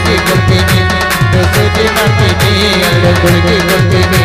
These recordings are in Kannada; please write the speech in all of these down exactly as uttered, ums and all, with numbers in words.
ಗುಳಿಗೆ ಕೊಡ್ತೀನಿ ಸೂಜಿ ಮಾಡ್ತೀನಿ ಎರಡು ಗುಳಿಗೆ ಕೊಡ್ತೀನಿ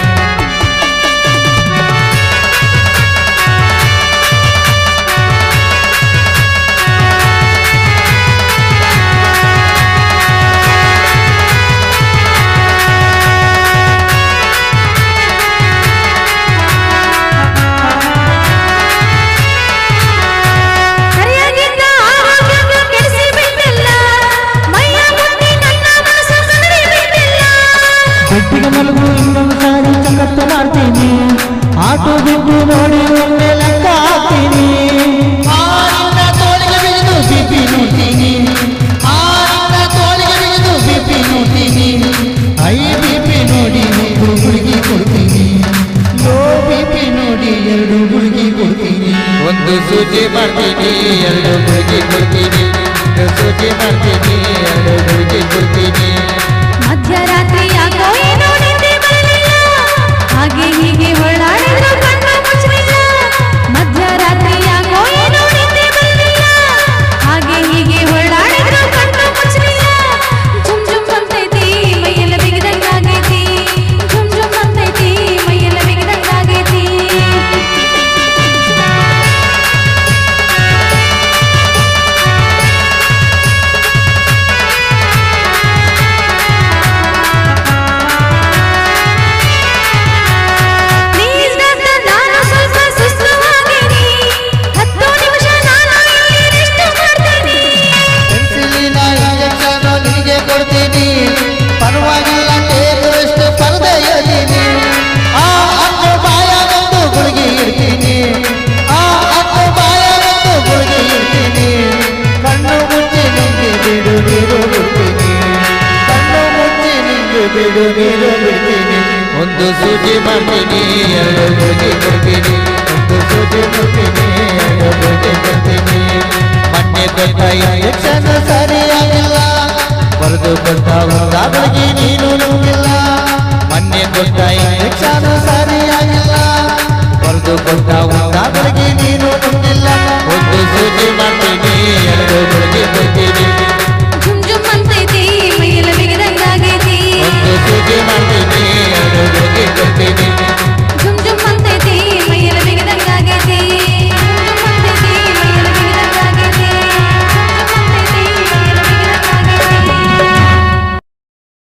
ಬೆಟ್ಟಿಗೆ ಮಲಗು ಇನ್ನೊಂದು ಸಾರಿ ಚಕತ್ತ ಮಾಡ್ತೀನಿ ಆಟೋ ಬಿದ್ದು ನೋಡಿ ಒಮ್ಮೆ ಲೆಕ್ಕ ಹಾಕ್ತೀನಿ ಆರಿಂದ ತೋಳಿಗೆ ಬಿದ್ದು ಬಿಪಿ ನೋಡ್ತೀನಿ ಆರಿಂದ ತೋಳಿಗೆ ಬಿದ್ದು ಬಿಪಿ ನೋಡ್ತೀನಿ ಐ ಬಿಪಿ ನೋಡಿ ಮೂರು ಗುಳಿಗೆ ಕೊಡ್ತೀನಿ ಲೋ ಬಿಪಿ ನೋಡಿ ಎರಡು ಗುಳಿಗೆ ಕೊಡ್ತೀನಿ ಒಂದು ಸೂಜಿ ಮಾಡ್ತೀನಿ ಎರಡು ಗುಳಿಗೆ ಕೊಡ್ತೀನಿ ಸೂಜಿ ಮಾಡ್ತೀನಿ ಎರಡು ಗುಳಿಗೆ ಕೊಡ್ತೀನಿ ಮಧ್ಯರಾತ್ರಿ ಯಾಕೋ ಏನೋ ನಿದ್ದೆ ಬರಲಿಲ್ಲ ಹಾಗೆ ಹೀಗೆ ಹೊರಳಾಡಿದ್ರು ಕಣ್ಣು ಮುಚ್ಚಲಿಲ್ಲ ಮಧ್ಯರಾತ್ರಿ ಯಾಕೋ ಏನೋ ನಿದ್ದೆ ಬರಲಿಲ್ಲ ಹಾಗೆ ಹೀಗೆ ಹೊರಳಾಡಿದ್ರು ಕಣ್ಣು ಮುಚ್ಚಲಿಲ್ಲ ಜುಮ್ ಜುಮ್ ಅಂತೈತಿ ಮೈಯೆಲ್ಲ ಬಿಗಿದಂಗಾಗೈತಿ ಜುಮ್ ಜುಮ್ ಅಂತೈತಿ ಮೈಯೆಲ್ಲ ಬಿಗಿದಂಗಾಗೈತಿ ಪರವಾಗಿಲ್ಲ ಟೇಸ್ಟ್ ಪರದೆಯದೀನಿ ಆ ಅಕ್ಕ ಬಾಯ ಬಂದು ಗುಳಿಗೆ ಇಡ್ತೀನಿ ಆ ಅಕ್ಕ ಬಾಯ ಬಂದು ಗುಳಿಗೆ ಇಡ್ತೀನಿ ಕಣ್ಣು ಮುಚ್ಚಿ ನಿಂಗೆ ಬಿಡು ನೀರು ಬಿಡ್ತೀನಿ ಕಣ್ಣು ಮುಚ್ಚಿ ನಿಂಗೆ ಬಿಡು ನೀರು ಬಿಡ್ತೀನಿ ಒಂದು ಸೂಜಿ ಮಾಡ್ತೀನಿ ಎರಡು ಗುಳಿಗೆ ಕೊಡ್ತೀನಿ ಒಂದು ಸೂಜಿ ಮಾಡ್ತೀನಿ ಎರಡು ಗುಳಿಗೆ ಕೊಡ್ತೀನಿ ಮೊನ್ನೆ ಕೊಟ್ಟ ಇಂಜೆಕ್ಷನ್ ಸರಿಯಾಗಿಲ್ಲ ಬರೆದು ಕೊಟ್ಟ ಉಂಟಾಗಿ ನೀನು ನುಂಗಿಲ್ಲ ಮೊನ್ನೆ ಕೊಟ್ಟ ಇಂಜೆಕ್ಷನ್ ಸರಿಯಾಗಿಲ್ಲ ಬರೆದು ಕೊಟ್ಟ